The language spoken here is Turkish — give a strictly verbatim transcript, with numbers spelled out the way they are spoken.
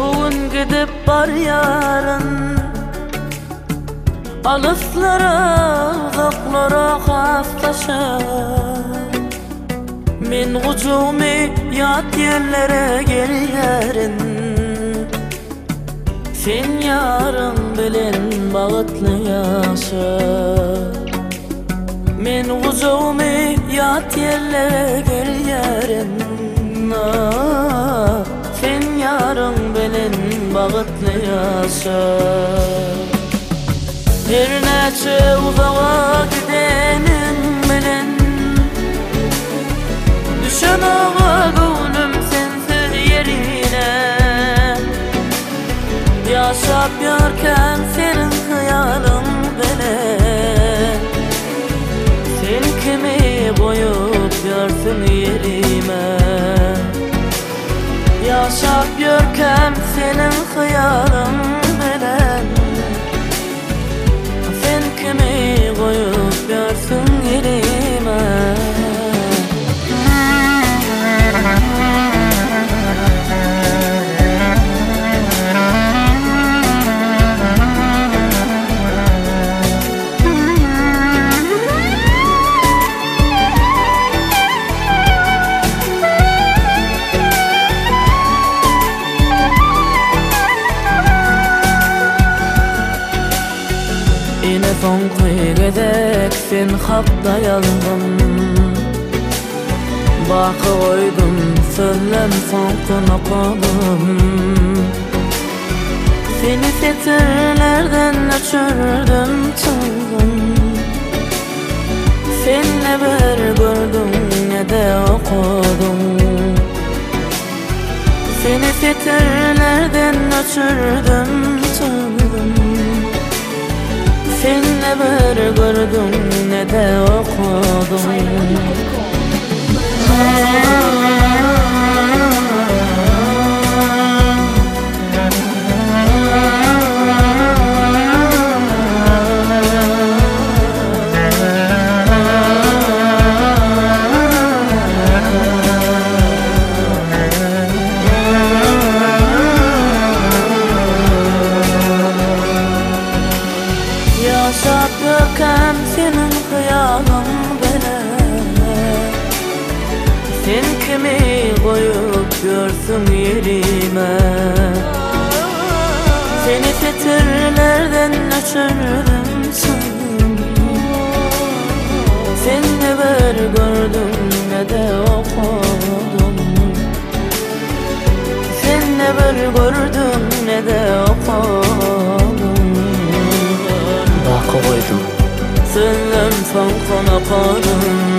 Bugün gidip bar yarın, alıflara, uzaklara kaftaşar. Men gucumi yat yerlere geliyerin, sen yarın bilen bağıtlı yaşa. Men gucumi yat yerlere geliyerin, ah, sen yarın bilen bağıtlı yaşa. Her neçe uzağa gidenin bilen, düşen ağa gönlüm sensiz yerine. Yaşap yarken senin hayalın bilen, sen kimi koyup yarsın yerime. Yaşap yarken senin hayalın bilen, sen kimi koyup yarsın yerime. Yine son kıygedek sen hapta yaldım, bakı koydum söylem son kına kalım. Seni setirlerden öçürdüm çılgın, sen ne bir gördün ne de okudun. Seni setirlerden öçürdüm çılgın, sen ne bir gördün ne de okudun. Yaşap görkem senin hayalın bilen, sen kimi koyup görsün yerime. Seni setirlerden öçürdüm çılgın, sen ne bir gördün ne de okudun. Sen ne bir gördün ne de okudun. Bakı koydum söylem son kona kalım.